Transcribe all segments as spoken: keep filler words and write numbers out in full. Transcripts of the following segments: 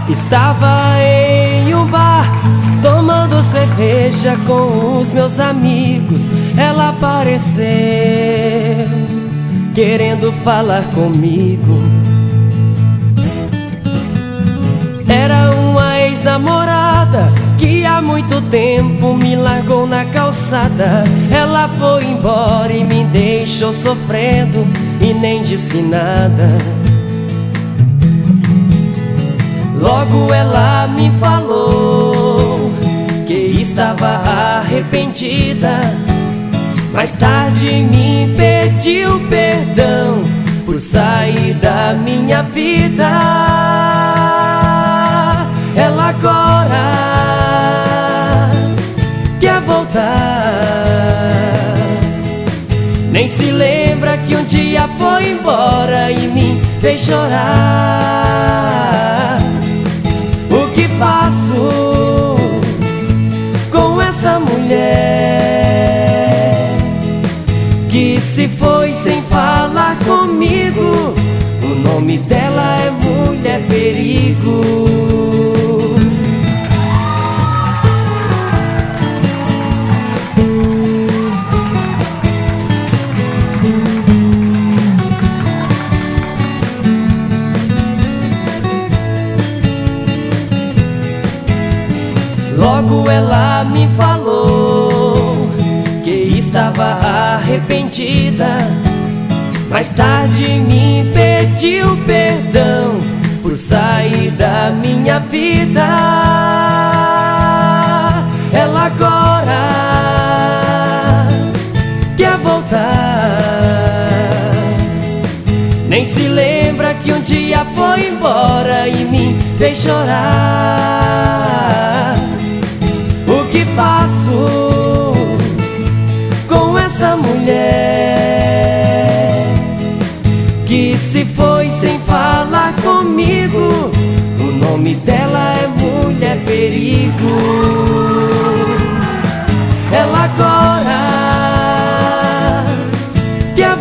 Estava em um bar, tomando cerveja com os meus amigos. Ela apareceu, querendo falar comigo. Era uma ex-namorada que há muito tempo me largou na calçada. Ela foi embora e me deixou sofrendo e nem disse nada. Logo ela me falou que estava arrependida. Mais tarde me pediu perdão por sair da minha vida. Ela agora quer voltar. Nem se lembra que um dia foi embora e me fez chorar. O que faço com essa mulher que se foi sem falar comigo? O nome dela é Mulher Perigo. Logo ela me falou que estava arrependida. Mais tarde me pediu perdão por sair da minha vida. Ela agora quer voltar. Nem se lembra que um dia foi embora e me fez chorar. O que faço com essa mulher que se foi sem falar comigo? O nome dela é Mulher Perigo. Ela agora quer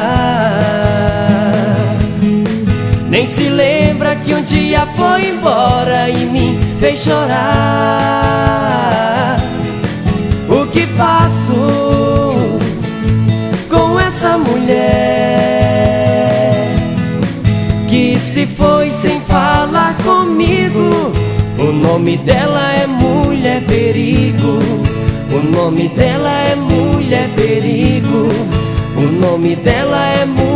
voltar. Nem se lembra que um dia foi embora e me fez chorar. O que faço com essa mulher que se foi sem falar comigo? O nome dela é Mulher Perigo. O nome dela é Mulher Perigo. O nome dela é Mulher